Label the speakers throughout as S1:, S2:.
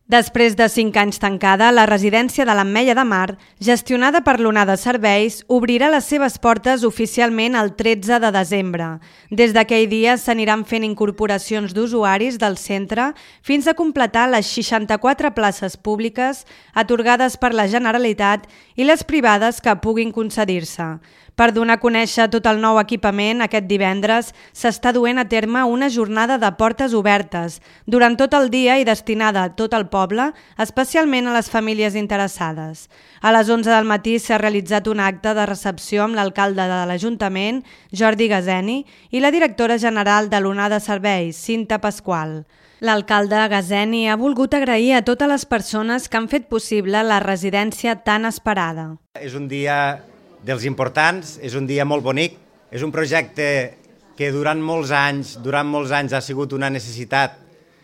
S1: Després de 5 anys tancada, la residència de l'Ametlla de Mar, gestionada per l'Onada Serveis, obrirà les seves portes oficialment el 13 de desembre. Des d'aquell dia s'aniran fent incorporacions d'usuaris del centre fins a completar les 64 places públiques atorgades per la Generalitat i les privades que puguin concedir-se. Per donar a conèixer tot el nou equipament, aquest divendres s'està duent a terme una jornada de portes obertes durant tot el dia i destinada a tot el poble, especialment a les famílies interessades. A les 11 del matí s'ha realitzat un acte de recepció amb l'alcalde de l'Ajuntament, Jordi Gazeni, i la directora general de l'Onada Serveis, Cinta Pasqual. L'alcalde Gazeni ha volgut agrair a totes les persones que han fet possible la residència tan esperada.
S2: És un dia dels importants, és un dia molt bonic, és un projecte que durant molts anys ha sigut una necessitat,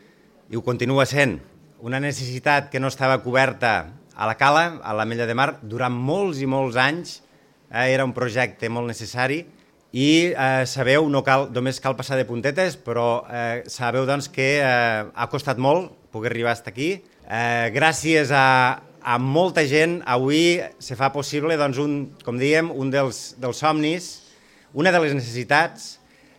S2: i ho continua sent, una necessitat que no estava coberta a la Cala, a l'Ametlla de Mar, durant molts i molts anys. Era un projecte molt necessari i sabeu, només cal passar de puntetes, però sabeu doncs, que ha costat molt poder arribar fins aquí. Gràcies a molta gent, avui se fa possible, doncs, com dèiem, un dels somnis, una de les necessitats.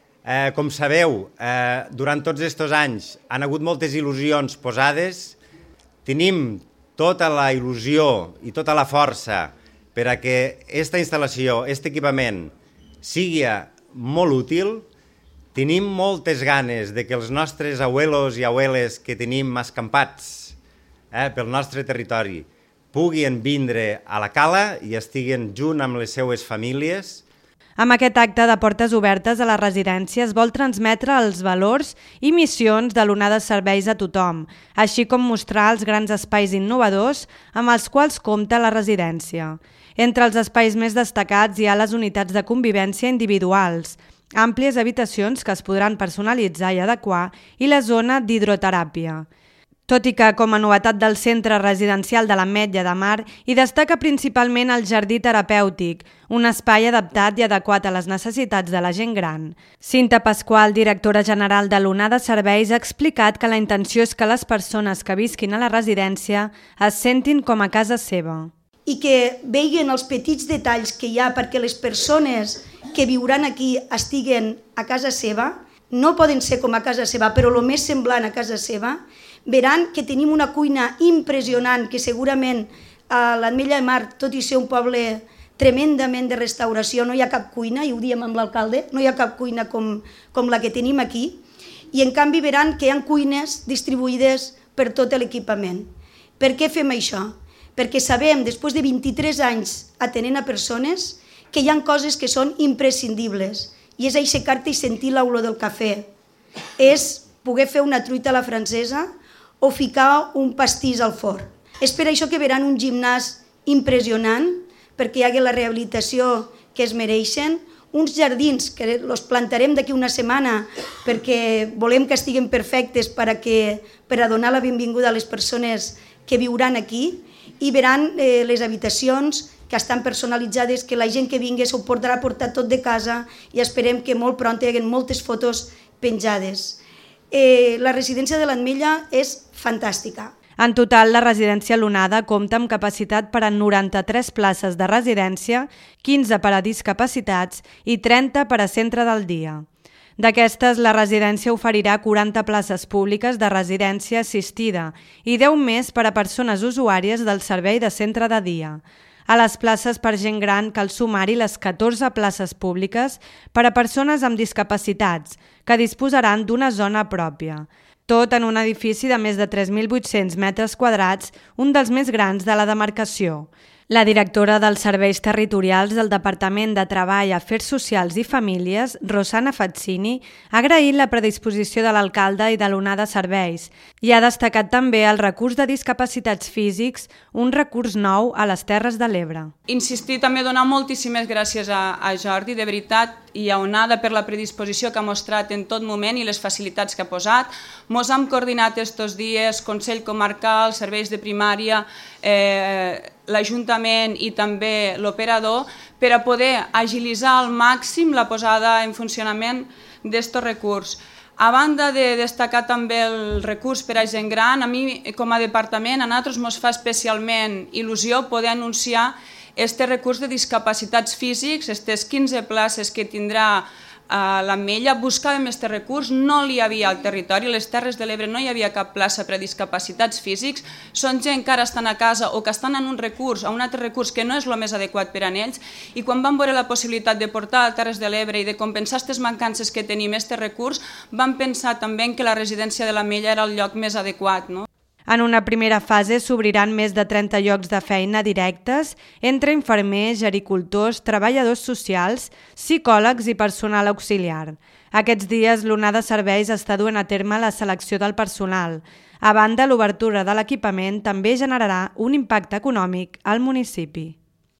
S2: Com sabeu, durant tots aquests anys han hagut moltes il·lusions posades. Tenim tota la il·lusió i tota la força per a que aquesta instal·lació, aquest equipament, sigui molt útil. Tenim moltes ganes de que els nostres abuelos i abueles que tenim escampats pel nostre territori puguin vindre a la Cala i estiguen junt amb les seues famílies.
S1: Amb aquest acte de portes obertes a la residència es vol transmetre els valors i missions de l'Onada Serveis a tothom, així com mostrar els grans espais innovadors amb els quals compta la residència. Entre els espais més destacats hi ha les unitats de convivència individuals, àmplies habitacions que es podran personalitzar i adequar i la zona d'hidroteràpia. Tot i que, com a novetat del centre residencial de l'Ametlla de Mar, hi destaca principalment el jardí terapèutic, un espai adaptat i adequat a les necessitats de la gent gran. Cinta Pasqual, directora general de l'Onada Serveis, ha explicat que la intenció és que les persones que visquin a la residència es sentin com a casa seva.
S3: I que vegin els petits detalls que hi ha perquè les persones que viuran aquí estiguen a casa seva, no poden ser com a casa seva, però el més semblant a casa seva. Veran que tenim una cuina impressionant, que segurament a l'Ametlla de Mar, tot i ser un poble tremendament de restauració, no hi ha cap cuina, i ho diem amb l'alcalde, no hi ha cap cuina com la que tenim aquí, i en canvi veran que hi ha cuines distribuïdes per tot l'equipament. Per què fem això? Perquè sabem, després de 23 anys atenent a persones, que hi ha coses que són imprescindibles, i és aixecar-te i sentir l'olor del cafè, és poder fer una truita a la francesa o ficar un pastís al forn. És per això que veuran un gimnàs impressionant, perquè hi hagi la rehabilitació que es mereixen, uns jardins que els plantarem d'aquí una setmana perquè volem que estiguin perfectes per a donar la benvinguda a les persones que viuran aquí, i veuran les habitacions que estan personalitzades, que la gent que vingui s'ho podrà portar tot de casa, i esperem que molt pront hi hagi moltes fotos penjades. La residència de l'Ametlla és fantàstica.
S1: En total, la residència l'Onada compta amb capacitat per a 93 places de residència, 15 per a discapacitats i 30 per a centre del dia. D'aquestes, la residència oferirà 40 places públiques de residència assistida i 10 més per a persones usuàries del servei de centre de dia. A les places per gent gran cal sumar-hi les 14 places públiques per a persones amb discapacitats, que disposaran d'una zona pròpia. Tot en un edifici de més de 3.800 metres quadrats, un dels més grans de la demarcació. La directora dels Serveis Territorials del Departament de Treball, Afers Socials i Famílies, Rosana Fazzini, ha agraït la predisposició de l'alcalde i de l'Onada Serveis i ha destacat també el recurs de discapacitats físics, un recurs nou a les Terres de l'Ebre.
S4: Insistir també a donar moltíssimes gràcies a Jordi, de veritat, i a Onada per la predisposició que ha mostrat en tot moment i les facilitats que ha posat. Mos hem coordinat estos dies, Consell Comarcal, Serveis de Primària, l'Ajuntament i també l'operador, per a poder agilitzar al màxim la posada en funcionament d'aquest recurs. A banda de destacar també el recurs per a gent gran, a mi com a departament a nosaltres ens fa especialment il·lusió poder anunciar este recurs de discapacitats físics, aquestes 15 places que tindrà l'Ametlla. Buscàvem aquest recurs, no n'hi havia al territori, a les Terres de l'Ebre no hi havia cap plaça per a discapacitats físics, són gent que ara estan a casa o que estan en un altre recurs que no és el més adequat per a ells, i quan vam veure la possibilitat de portar a Terres de l'Ebre i de compensar aquestes mancances que tenim aquest recurs, vam pensar també que la residència de l'Ametlla era el lloc més adequat, no?
S1: En una primera fase s'obriran més de 30 llocs de feina directes entre infermers, gericultors, treballadors socials, psicòlegs i personal auxiliar. Aquests dies l'onada de serveis està duent a terme la selecció del personal. A banda, l'obertura de l'equipament també generarà un impacte econòmic al municipi.